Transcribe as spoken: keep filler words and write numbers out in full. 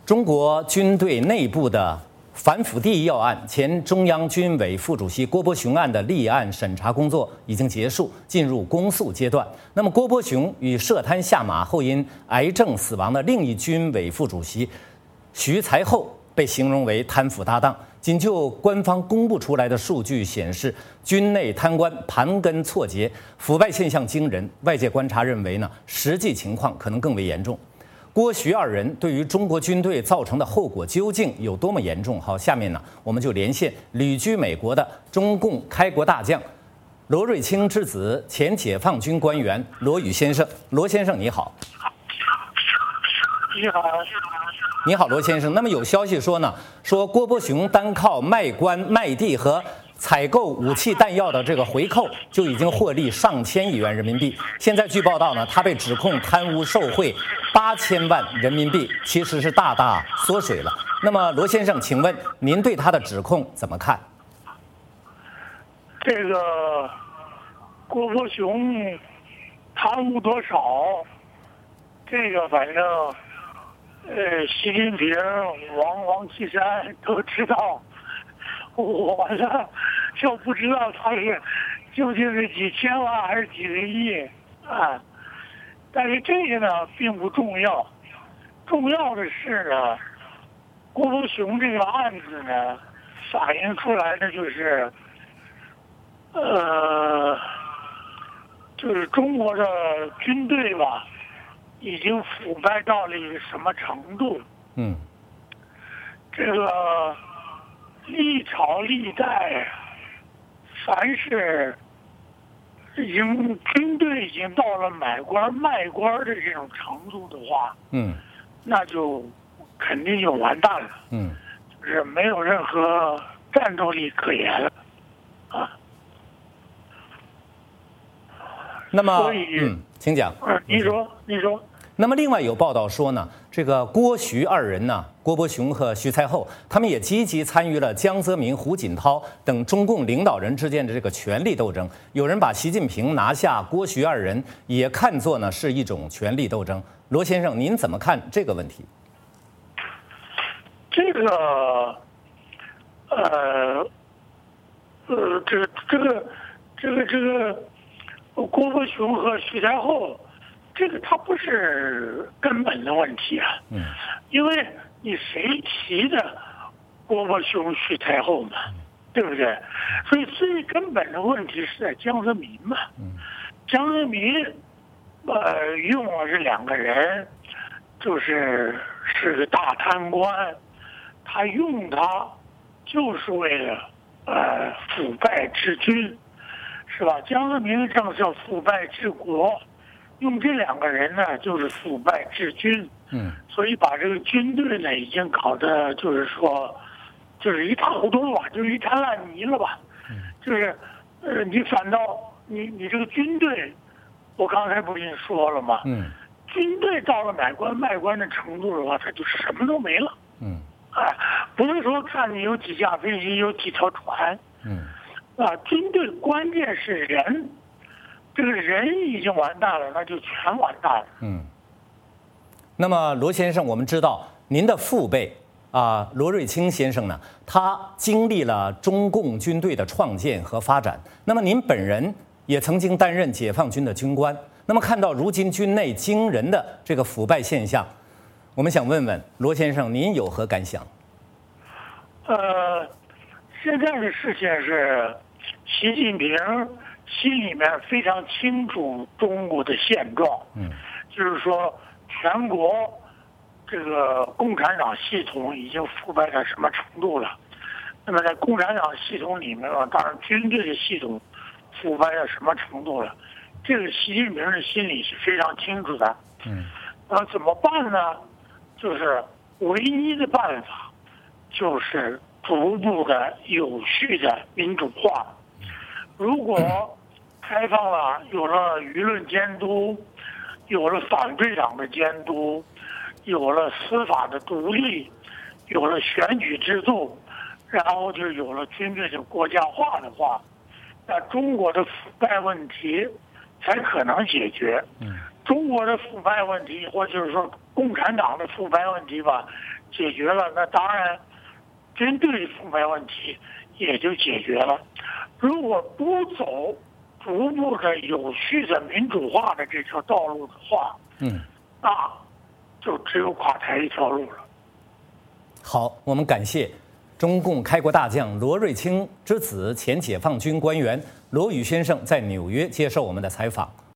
中国军队内部的反腐第一要案，前中央军委副主席郭伯雄案的立案审查工作已经结束，进入公诉阶段。那么，郭伯雄与涉贪下马后因癌症死亡的另一军委副主席徐才厚被形容为贪腐搭档。仅就官方公布出来的数据显示，军内贪官盘根错节，腐败现象惊人。外界观察认为呢，实际情况可能更为严重。郭徐二人对于中国军队造成的后果究竟有多么严重？好，下面呢，我们就连线旅居美国的中共开国大将罗瑞卿之子、前解放军官员罗宇先生。罗先生，你好。 你好。 你好，罗先生。那么有消息说呢，说郭伯雄单靠卖官卖地和采购武器弹药的这个回扣，就已经获利上千亿元人民币。现在据报道呢，他被指控贪污受贿八千万人民币，其实是大大缩水了。那么罗先生，请问您对他的指控怎么看？ 这个郭伯雄贪污多少？这个反正。呃，习近平、王王岐山都知道，我呢就不知道他是究竟是几千万还是几个亿啊。但是这个呢并不重要，重要的是呢，郭伯雄这个案子呢反映出来的就是，呃，就是中国的军队吧。已经腐败到了一个什么程度？嗯，这个历朝历代，凡是已经军队已经到了买官卖官的这种程度的话，嗯，那就肯定就完蛋了。嗯，就是没有任何战斗力可言了，啊。 那么，所以，嗯，请讲。 嗯，你说，你说。 那么，另外有报道说呢，这个郭徐二人呢，郭伯雄和徐才厚，他们也积极参与了江泽民、胡锦涛等中共领导人之间的这个权力斗争。有人把习近平拿下郭徐二人也看作呢是一种权力斗争。罗先生，您怎么看这个问题？ 这个，呃，呃，这个，这个，这个，这个。郭伯雄和徐才厚，这个他不是根本的问题啊，嗯，因为你谁提的郭伯雄、徐才厚嘛，对不对？所以最根本的问题是在江泽民嘛，嗯，江泽民，呃，用了这两个人，就是是个大贪官，他用他就是为了呃腐败治军。是吧？江泽民的政策腐败治国，用这两个人呢，就是腐败治军。嗯，所以把这个军队呢，已经搞得就是说，就是一塌糊涂了吧，就是一滩烂泥了吧。嗯，就是呃，你反倒你你这个军队，我刚才不已经说了吗？嗯，军队到了买官卖官的程度的话，他就什么都没了。嗯，哎，不是说看你有几架飞机，有几条船。嗯。啊，军队关键是人，这个人已经完蛋了，那就全完蛋了。嗯。 那么罗先生，我们知道您的父辈啊，罗瑞卿先生呢，他经历了中共军队的创建和发展。那么您本人也曾经担任解放军的军官。那么看到如今军内惊人的这个腐败现象，我们想问问罗先生，您有何感想？ 呃，现在的事情是。习近平心里面非常清楚中国的现状，嗯，就是说全国这个共产党系统已经腐败到什么程度了？那么在共产党系统里面啊，当然军队的系统腐败到什么程度了？这个习近平的心里是非常清楚的，嗯，那怎么办呢？就是唯一的办法就是逐步的有序的民主化。如果开放了，有了舆论监督，有了反对党的监督，有了司法的独立，有了选举制度，然后就有了军队的国家化的话，那中国的腐败问题才可能解决。 中国的腐败问题，或者是说共产党的腐败问题吧，解决了，那当然军队腐败问题也就解决了。如果不走逐步的有序的民主化的这条道路的话， 嗯， 那就只有垮台一条路了。 好，我们感谢中共开国大将罗瑞卿之子、前解放军官员罗宇先生在纽约接受我们的采访。